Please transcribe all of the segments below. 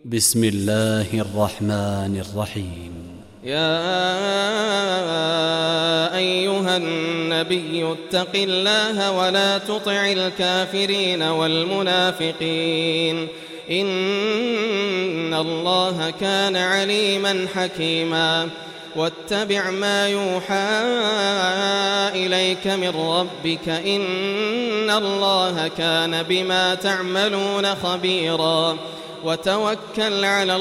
بسم الله الرحمن الرحيم. يا أيها النبي اتق الله ولا تطع الكافرين والمنافقين إن الله كان عليما حكيما. واتبع ما يوحى إليك من ربك إن الله كان بما تعملون خبيرا. وتوكل على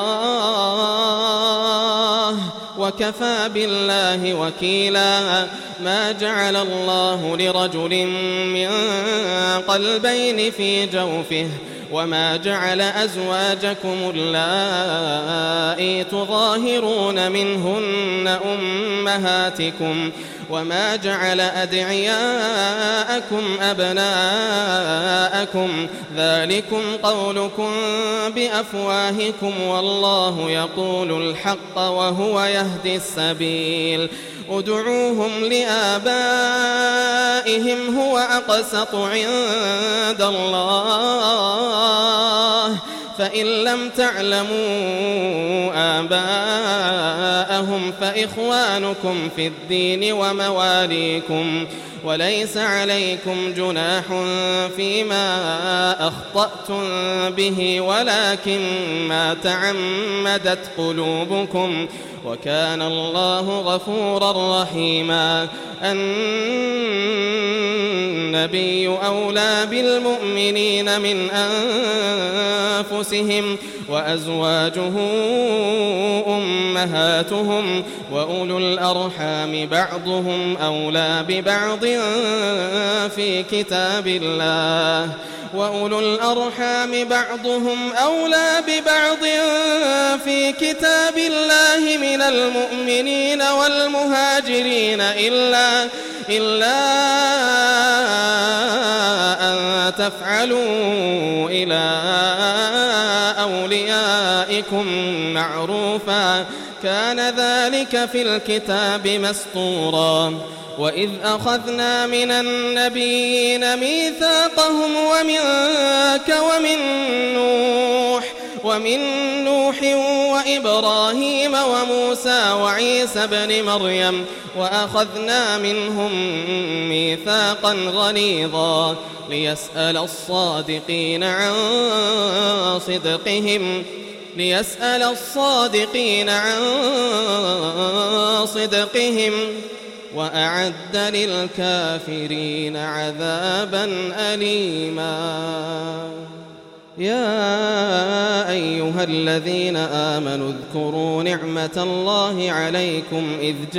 الله وكفى بالله وكيلا. ما جعل الله لرجل من قلبين في جوفه وما جعل أزواجكم اللائي تظاهرون منهن أمهاتكم وما جعل أدعياءكم أبناءكم ذلكم قولكم بأفواهكم والله يقول الحق وهو يهدي السبيل. ادعوهم لآبائهم هو أقسط عند الله فإن لم تعلموا آباءهم فإخوانكم في الدين ومواليكم وليس عليكم جناح فيما أخطأتم به ولكن ما تعمدت قلوبكم وكان الله غفورا رحيما. النبي أولى بالمؤمنين من أنفسهم وأزواجه أمهاتهم وأولو الأرحام بعضهم أولى ببعض في كتاب الله وأولو الأرحام بعضهم أولى ببعض في كتاب الله من المؤمنين والمهاجرين إلا أن تفعلوا إلى أوليائكم معروفا كان ذلك في الكتاب مسطورا. وإذ أخذنا من النبيين ميثاقهم ومنك ومن نوح وإبراهيم وموسى وعيسى بن مريم وأخذنا منهم ميثاقا غليظا ليسأل الصادقين عن صدقهم وأعد للكافرين عذابا أليما. يا أيها الذين آمنوا اذكروا نعمة الله عليكم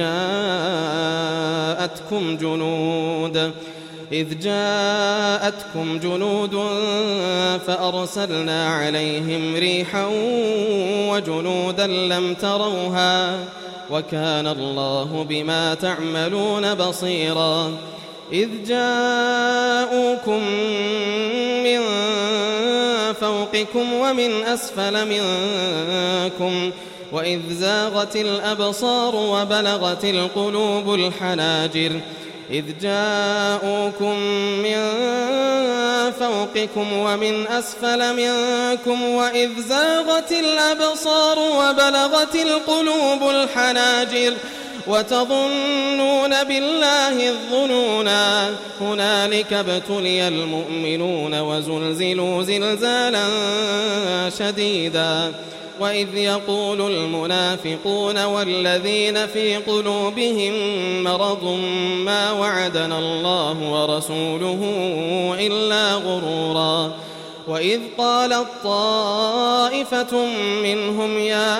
إذ جاءتكم جنود فأرسلنا عليهم ريحا وجنودا لم تروها وكان الله بما تعملون بصيرا. إذ جاءوكم من فوقكم ومن أسفل منكم وإذ زاغت الأبصار وبلغت القلوب الحناجر. إذ جاءوكم من فوقكم ومن أسفل منكم وإذ زاغت الأبصار وبلغت القلوب الحناجر وتظنون بالله الظنونا. هنالك ابتلي المؤمنون وزلزلوا زلزالا شديدا. وإذ يقول المنافقون والذين في قلوبهم مرض ما وعدنا الله ورسوله إلا غرورا. وإذ قالت طائفة منهم يا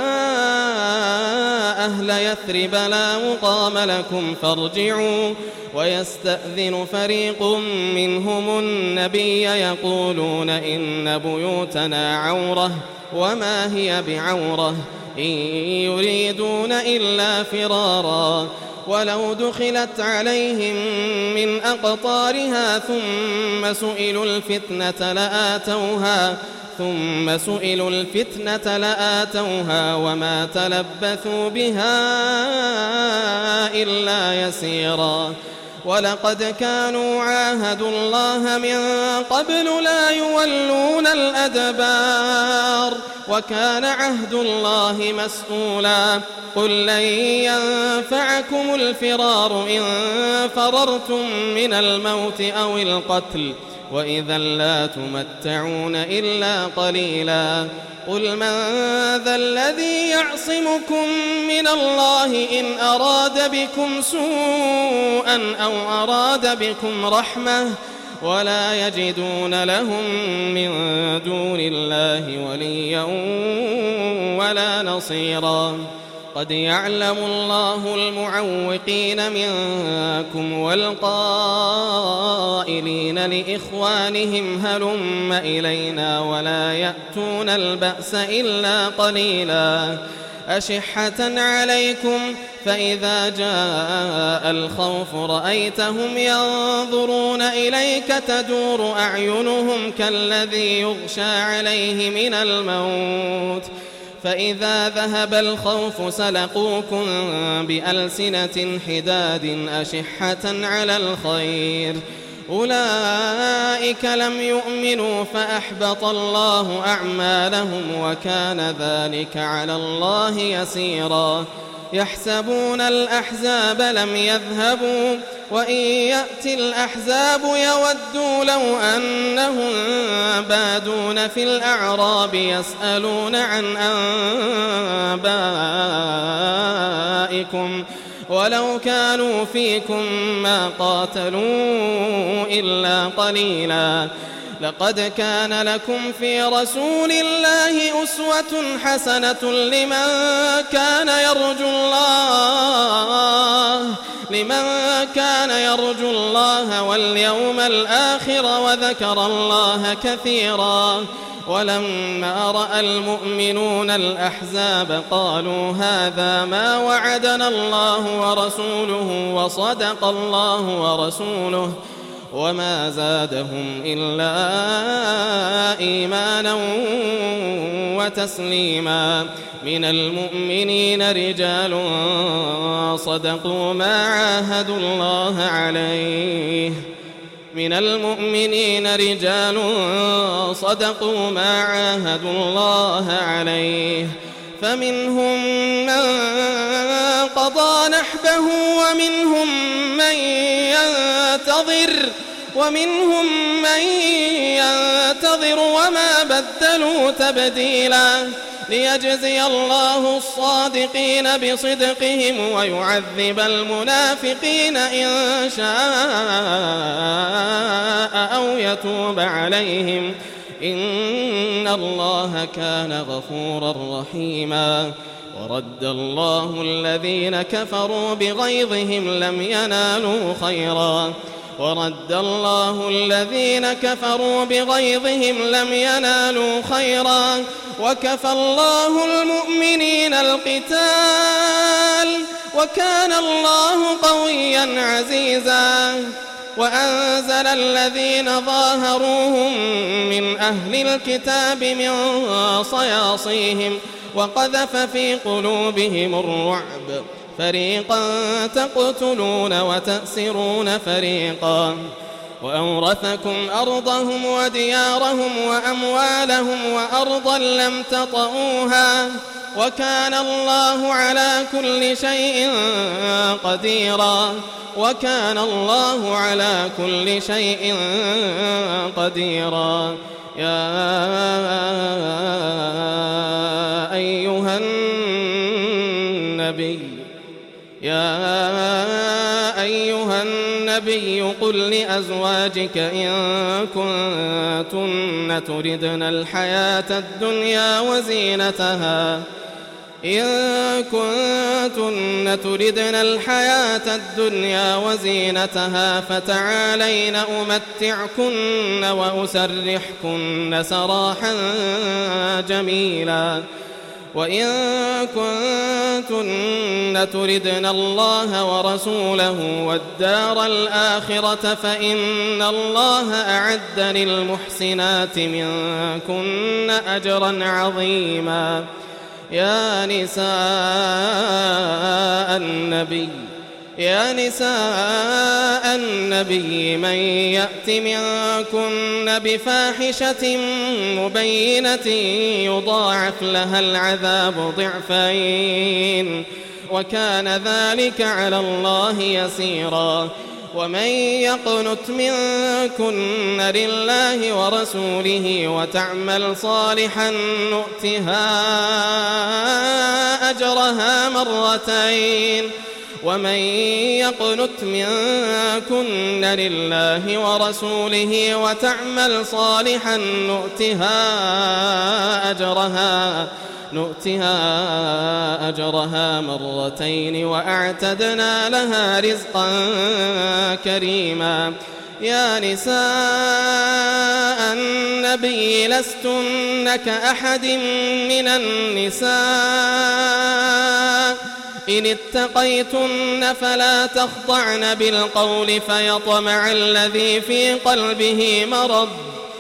أهل يثرب لا مقام لكم فارجعوا ويستأذن فريق منهم النبي يقولون إن بيوتنا عورة وما هي بعورة إن يريدون إلا فرارا. ولو دخلت عليهم من أقطارها ثم سئلوا الفتنة لآتوها وما تلبثوا بها إلا يسيرا. ولقد كانوا عاهدوا الله من قبل لا يولون الأدبار وكان عهد الله مسؤولا قل لن ينفعكم الفرار إن فررتم من الموت أو القتل وإذا لا تمتعون إلا قليلا قل من ذا الذي يعصمكم من الله إن أراد بكم سوءا أو أراد بكم رحمة ولا يجدون لهم من دون الله وليا ولا نصيرا قد يعلم الله المعوقين منكم والقائلين لإخوانهم هلم إلينا ولا يأتون البأس إلا قليلا أشحة عليكم فإذا جاء الخوف رأيتهم ينظرون إليك تدور أعينهم كالذي يغشى عليه من الموت فإذا ذهب الخوف سلقوكم بألسنة حداد أشحة على الخير أولئك لم يؤمنوا فأحبط الله أعمالهم وكان ذلك على الله يسيرا يحسبون الأحزاب لم يذهبوا وإن يأتي الأحزاب يودوا لو أنهم بادون في الأعراب يسألون عن أنبائكم ولو كانوا فيكم ما قاتلوا إلا قليلا لقد كان لكم في رسول الله أسوة حسنة لمن كان يرجو الله واليوم الآخر وذكر الله كثيرا ولما رأى المؤمنون الأحزاب قالوا هذا ما وعدنا الله ورسوله وصدق الله ورسوله وما زادهم إلا إيمانا وتسليما من المؤمنين رجال صدقوا ما عاهدوا الله عليه فمنهم من قضى نحبه ومنهم من ينتظر وما بدلوا تبديلا ليجزي الله الصادقين بصدقهم ويعذب المنافقين إن شاء أو يتوب عليهم إن الله كان غفورا رحيما ورد الله الذين كفروا بغيظهم لم ينالوا خيرا وكفى الله المؤمنين القتال وكان الله قويا عزيزا وأنزل الذين ظاهروهم من أهل الكتاب من صياصيهم وقذف في قلوبهم الرعب فريقا تقتلون وتأسرون فريقا وأورثكم أرضهم وديارهم وأموالهم وأرضا لم تطئوها وكان الله على كل شيء قديرا يا أيها النبي قل لأزواجك إن كنتن تردن الحياة الدنيا وزينتها فتعالين أمتعكن وأسرحكن سراحا جميلا وإن كنتن تردن الله ورسوله والدار الآخرة فإن الله أعد للمحسنات منكن أجرا عظيما يا نساء يا نساء النبي من يأت منكن بفاحشة مبينة يضاعف لها العذاب ضعفين وكان ذلك على الله يسيرا ومن يقنت منكن لله ورسوله وتعمل صالحا نؤتها أجرها مرتين ومن يقنت منكن لله ورسوله وتعمل صالحا نؤتها أجرها مرتين وأعتدنا لها رزقا كريما يا نساء النبي لستن كأحد من النساء إن اتقيتن فلا تخضعن بالقول فيطمع الذي في قلبه مرض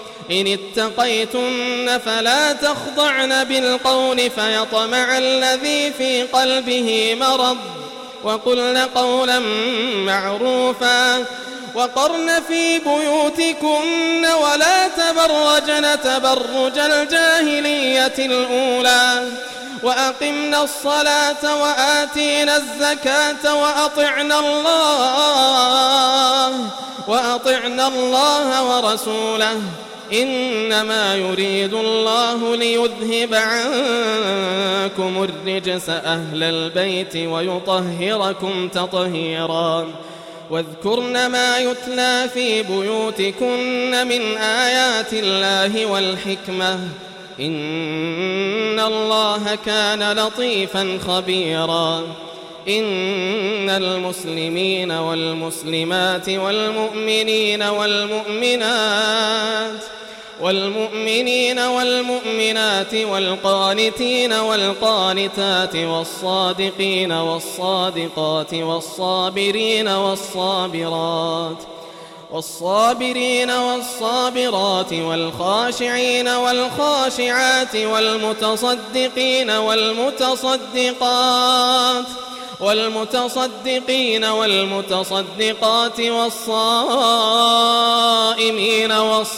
وقلن قولا معروفا وقرن في بيوتكن ولا تبرجن تبرج الجاهلية الأولى وأقمنا الصلاة وآتينا الزكاة وأطعنا الله ورسوله إنما يريد الله ليذهب عنكم الرجس أهل البيت ويطهركم تطهيرا واذكرن ما يتلى في بيوتكن من آيات الله والحكمة إن الله كان لطيفا خبيرا إن المسلمين والمسلمات والمؤمنين والمؤمنات والقانتين والقانتات والصادقين والصادقات والصابرين والصابرات والخاشعين والخاشعات والمتصدقين والمتصدقات والصائمين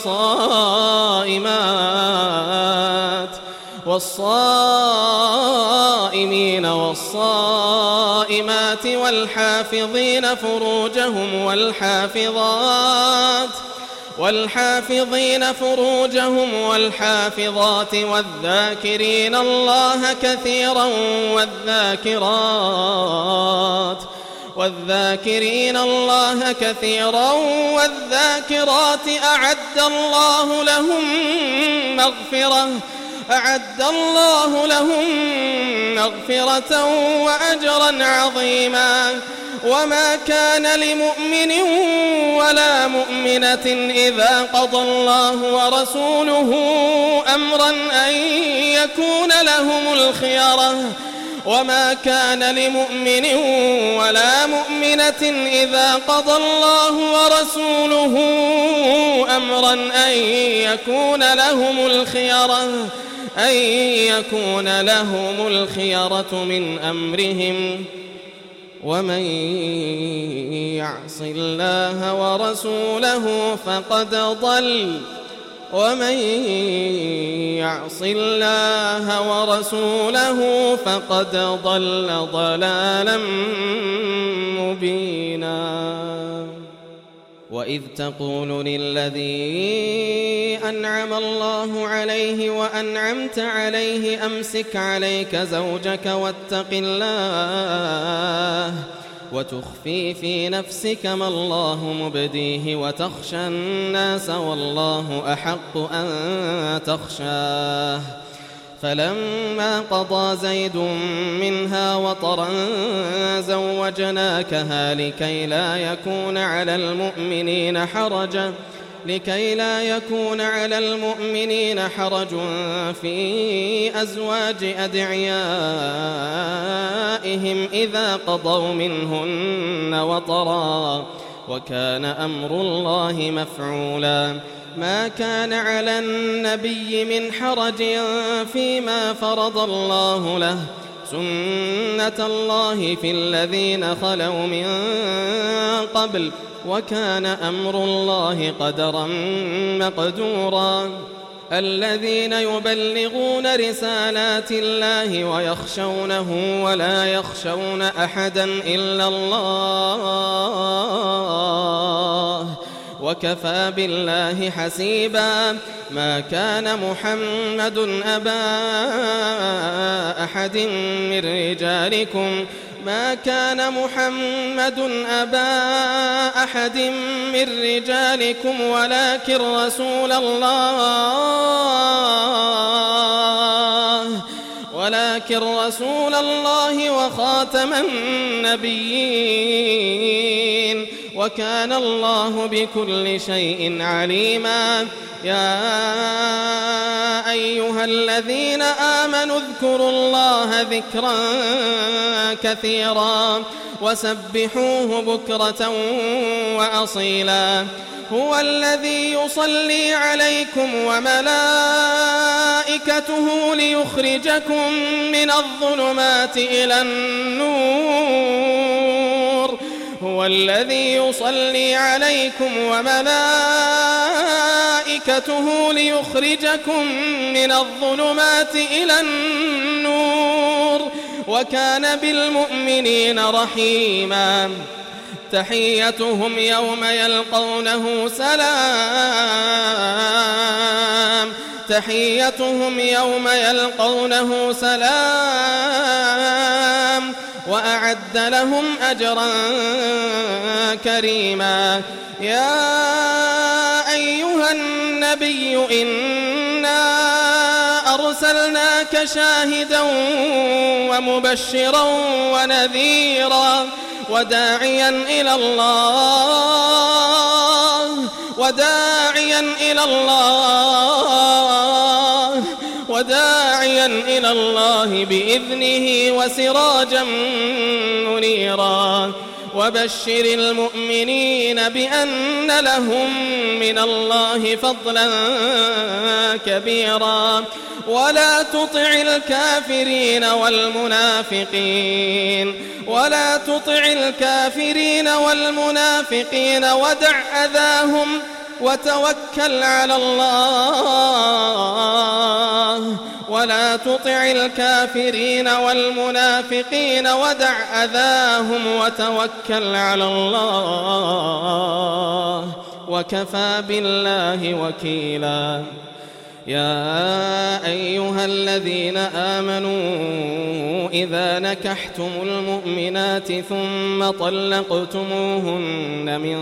والصائمات والحافظين فروجهم والحافظات والذاكرين الله كثيرا والذاكرات أعد الله لهم مغفرة وأجرا عظيما وما كان لمؤمن ولا مؤمنة إذا قضى الله ورسوله أمرا أن يكون لهم الخيرة من أمرهم ومن يعص الله ورسوله فقد ضل ضلالا مبينا وإذ تقول للذي أنعم الله عليه وأنعمت عليه أمسك عليك زوجك واتق الله وتخفي في نفسك ما الله مبديه وتخشى الناس والله أحق أن تخشاه فلما قضى زيد منها وطرا زوجناكها لكي لا يكون على المؤمنين حرج في أزواج أدعيائهم إذا قضوا منهن وطرا وكان أمر الله مفعولا ما كان على النبي من حرج فيما فرض الله له سنة الله في الذين خلوا من قبل وكان أمر الله قدرا مقدورا الذين يبلغون رسالات الله ويخشونه ولا يخشون أحدا إلا الله وكفى بالله حسيبا ما كان محمد أبا أحد من رجالكم ولكن رسول الله وخاتم النبيين وكان الله بكل شيء عليما يا أيها الذين آمنوا اذكروا الله ذكرا كثيرا وسبحوه بكرة وأصيلا هو الذي يصلي عليكم وملائكته ليخرجكم من الظلمات إلى النور هو الذي يصلي عليكم وملائكته ليخرجكم من الظلمات إلى النور وكان بالمؤمنين رحيما تحيتهم يوم يلقونه سلام وأعد لهم أجرا كريما يا أيها النبي إنا أرسلناك شاهدا ومبشرا ونذيرا وداعيا إلى الله بإذنه وسراجا منيرا وبشر المؤمنين بأن لهم من الله فضلا كبيرا ولا تطع الكافرين والمنافقين ودع أذاهم وتوكل على الله ولا تطع الكافرين والمنافقين ودع أذاهم وتوكل على الله وكفى بالله وكيلا يا أيها الذين آمنوا إذا نكحتم المؤمنات ثم طلقتموهن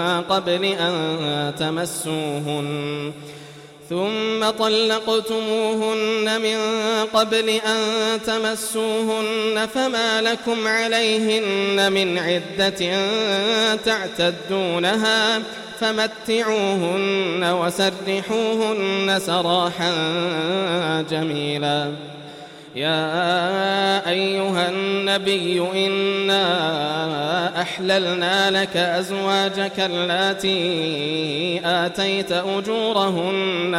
من قبل أن تمسوهن فما لكم عليهن من عدة تعتدونها فمتعوهن وسرحوهن سراحا جميلا يا أيها النبي إنا أحللنا لك أزواجك اللاتي آتيت أجورهن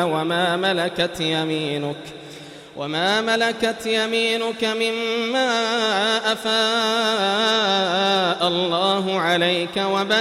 وما ملكت يمينك مما أفاء الله عليك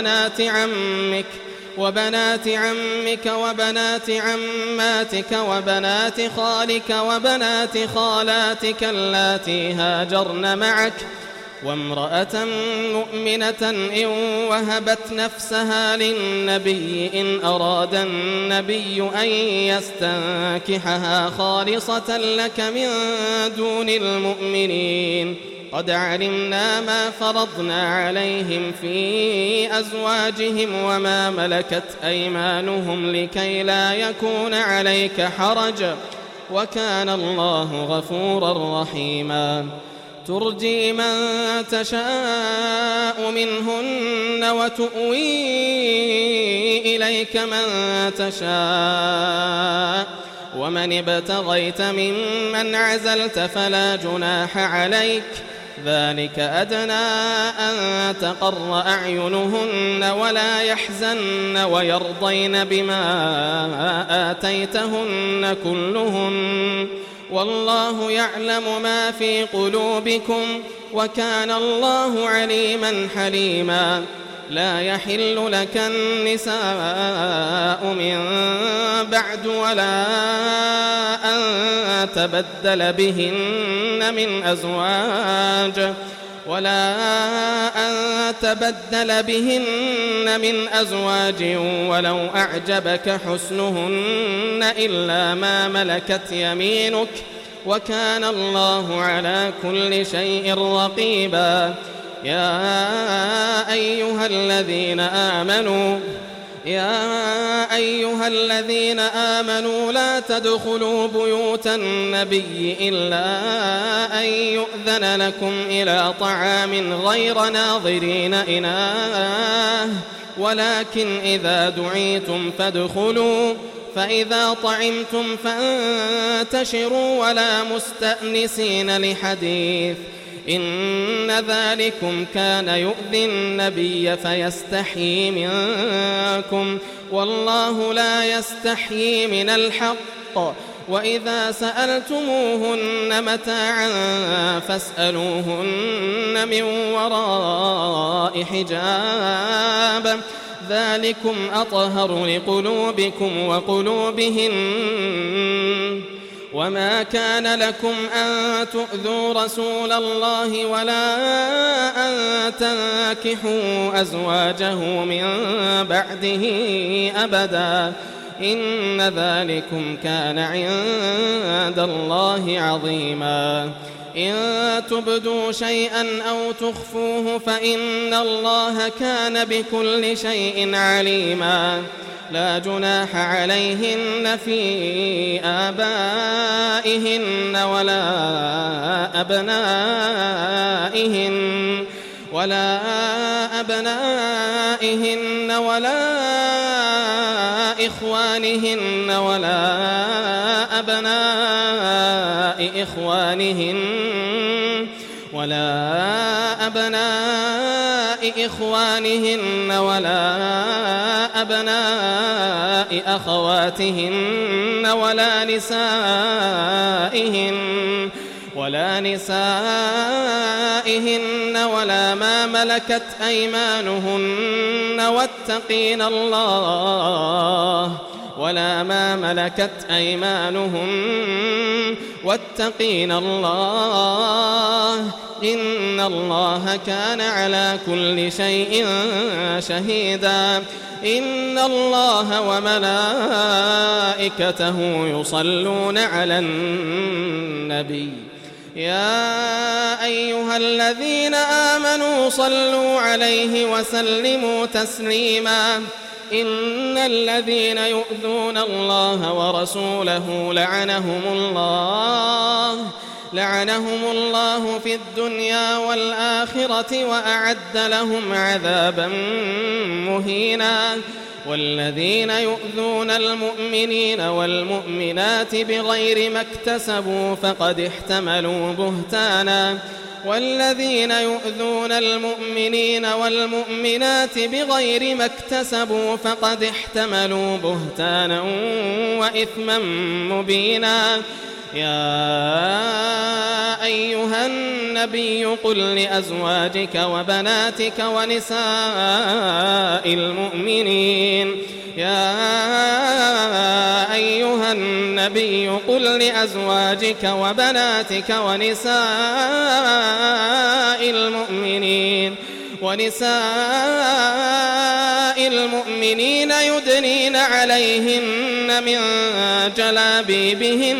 وبنات عمك وبنات عماتك وبنات خالك وبنات خالاتك اللاتي هاجرن معك وامرأة مؤمنة إن وهبت نفسها للنبي إن أراد النبي أن يستنكحها خالصة لك من دون المؤمنين قد علمنا ما فرضنا عليهم في أزواجهم وما ملكت أيمانهم لكي لا يكون عليك حرج وكان الله غفورا رحيما ترجي من تشاء منهن وتؤوي إليك من تشاء ومن ابتغيت ممن عزلت فلا جناح عليك ذلك أدنى أن تقر أعينهن ولا يحزن ويرضين بما آتيتهن كلهن والله يعلم ما في قلوبكم وكان الله عليما حليما. لا يحل لك النساء من بعد ولا أن تبدل بهن من أزواج ولو أعجبك حسنهن إلا ما ملكت يمينك وكان الله على كل شيء رقيبا. يا أيها الذين آمنوا لا تدخلوا بيوت النبي إلا أن يؤذن لكم إلى طعام غير ناظرين إناه ولكن إذا دعيتم فادخلوا فإذا طعمتم فانتشروا ولا مستأنسين لحديث إن ذلكم كان يؤذي النبي فيستحيي منكم والله لا يستحيي من الحق. وإذا سألتموهن متاعا فاسألوهن من وراء حجاب ذلكم أطهر لقلوبكم وقلوبهن. وما كان لكم أن تؤذوا رسول الله ولا أن تنكحوا أزواجه من بعده أبدا إن ذلكم كان عند الله عظيما. إن تبدوا شيئا أو تخفوه فإن الله كان بكل شيء عليما. لا جناح عليهن في آبائهن ولا أبنائهن ولا إخوانهن ولا أبناء إخوانهن ولا أبناء أخواتهن ولا نسائهن ولا ما ملكت أيمانهن واتقين الله إن الله كان على كل شيء شهيدا. إن الله وملائكته يصلون على النبي يا أيها الذين آمنوا صلوا عليه وسلموا تسليما. إن الذين يؤذون الله ورسوله لعنهم الله في الدنيا والآخرة وأعد لهم عذابا مهينا. والذين يؤذون المؤمنين والمؤمنات بغير ما اكتسبوا فقد احتملوا بهتانا والذين يؤذون المؤمنين والمؤمنات بغير ما اكتسبوا فقد احتملوا بهتانا وإثما مبينا. يا أيها النبي قل لأزواجك وبناتك ونساء المؤمنين يدنين عليهن من جلابيبهن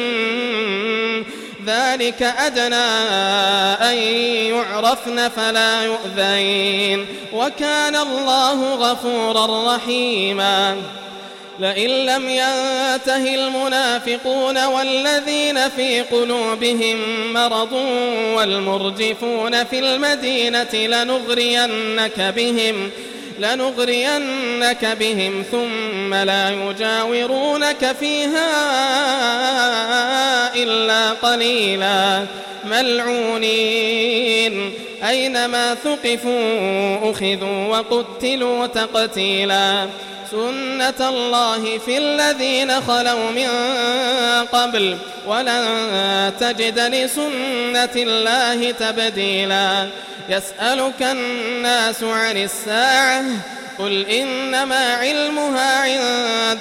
ذلك أدنى أن يعرفن فلا يؤذين وكان الله غفورا رحيما. لئن لم ينته المنافقون والذين في قلوبهم مرض والمرجفون في المدينة لنغرينك بهم ثم لا يجاورونك فيها إلا قليلا ملعونين أينما ثقفوا أخذوا وقتلوا تقتيلا سنة الله في الذين خلوا من قبل ولن تجد لسنة الله تبديلا يسألك الناس عن الساعة قل إنما علمها عند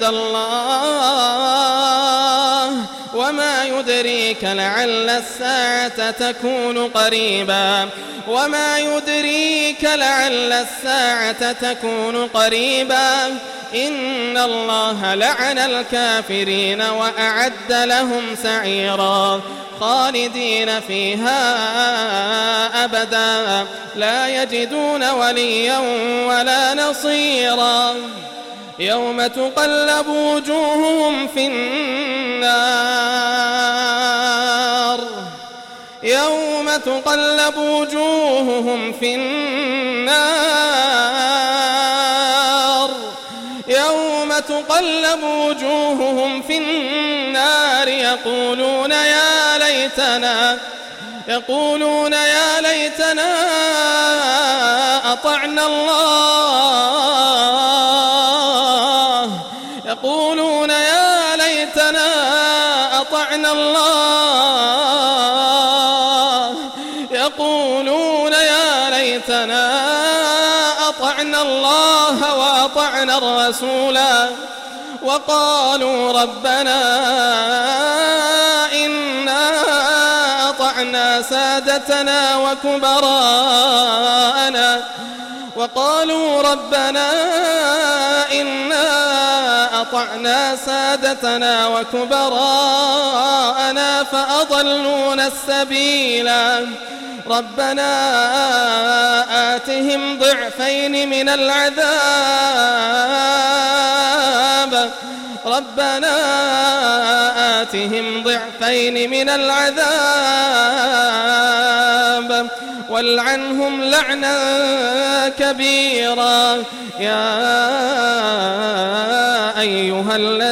الله وما يدريك لعل الساعة تكون قريبا إن الله لعن الكافرين وأعد لهم سعيرا خالدين فيها أبدا لا يجدون وليا ولا نصيرا يوم تقلب وجوههم في النار يقولون يا ليتنا أطعنا الله وأطعنا الرسولا وقالوا ربنا إنا أطعنا سادتنا وكبراءنا فأضلونا السبيلا ربنا آتهم ضعفين من العذاب والعنهم لعنا كبيرا يا أيها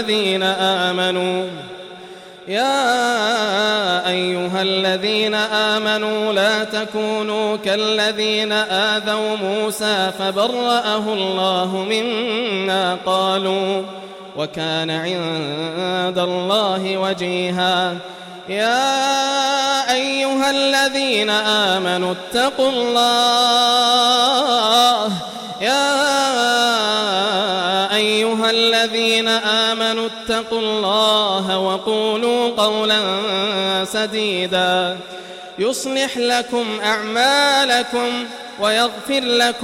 الذين آمنوا لا تكونوا كالذين آذوا موسى فبرأه الله مما قالوا وكان عند الله وجيها يا أيها الذين آمنوا اتقوا الله وقولوا قولا سديدا يصلح لكم أعمالكم ويغفر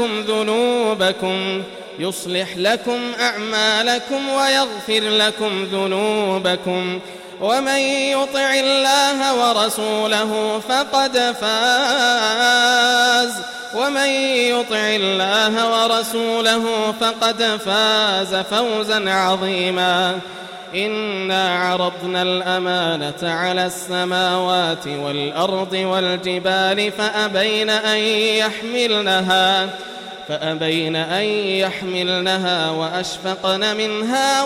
لكم ذنوبكم ومن يطع الله ورسوله فقد فاز فوزا عظيما إنا عرضنا الأمانة على السماوات والأرض والجبال فأبين أن يحملنها وأشفقن منها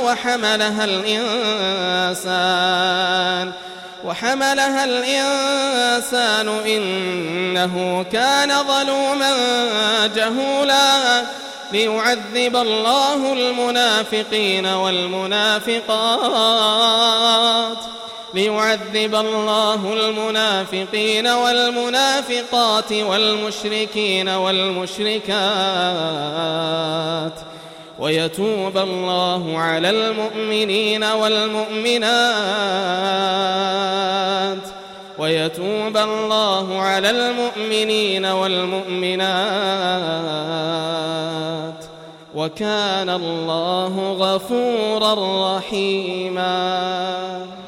وحملها الإنسان إنه كان ظلوما جهولا ليعذب الله المنافقين والمنافقات والمشركين والمشركات ويتوب الله على المؤمنين والمؤمنات وكان الله غفورا رحيما.